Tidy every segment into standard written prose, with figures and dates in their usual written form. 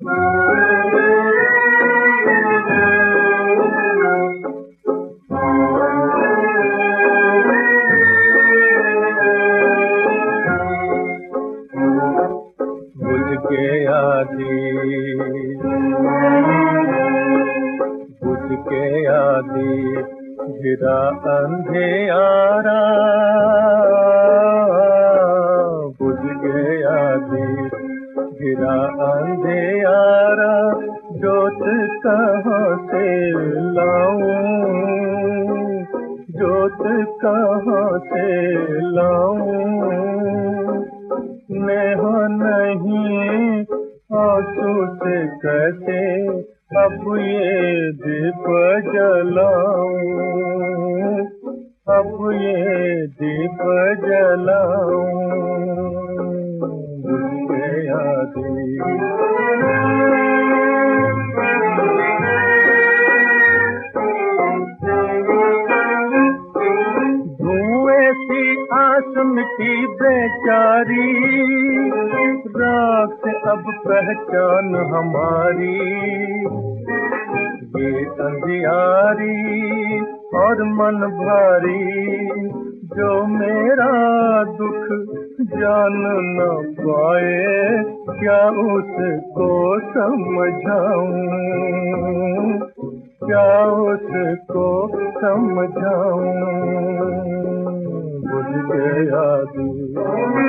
बुझ के आदि घिरा अंधियारा, बुझ गया दीप घिरा अंधियारा, जोत कहाँ से लाऊं, जोत कहाँ से लाऊं, नेह नहीं आंसू से कैसे अब ये दीप जलाऊं, अब ये दीप जलाऊं, बुझ गया दीप। धुएं सी आस मिटी बेचारी, राख से अब पहचान हमारी, ये अंधियारी और मन भारी, जो मेरा दुख जान न पाए, क्या उसको समझाऊं, क्या उसको समझाऊं, बुझ गया दीप।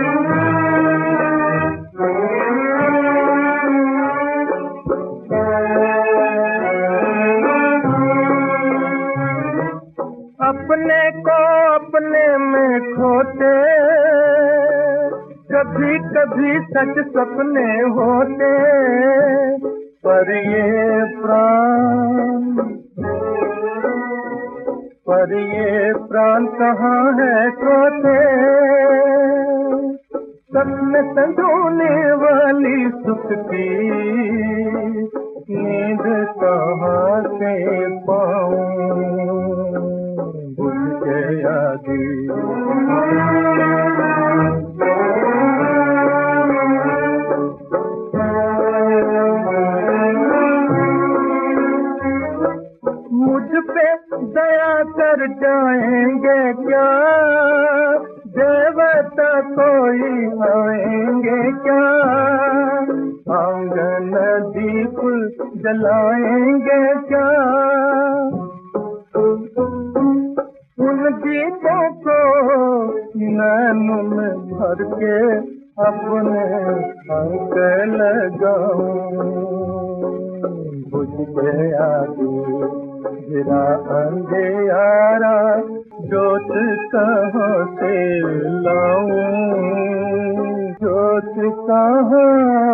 अपने को अपने में खोते, कभी कभी सच सपने होते, पर ये प्राण कहाँ है सोते, सपने संजोने वाली सुख की नींद कहाँ से पाऊं, बुझ गया दीप। मुझ पे दया कर जाएंगे क्या, देवता कोई आएंगे क्या, आंगन दीप जलाएंगे क्या, उन दीपों को नैन में भर के अपने अंक लगाऊं, बुझ गया दीप घिरा अंधियारा, जोत कहाँ से लाऊं, जोत कहाँ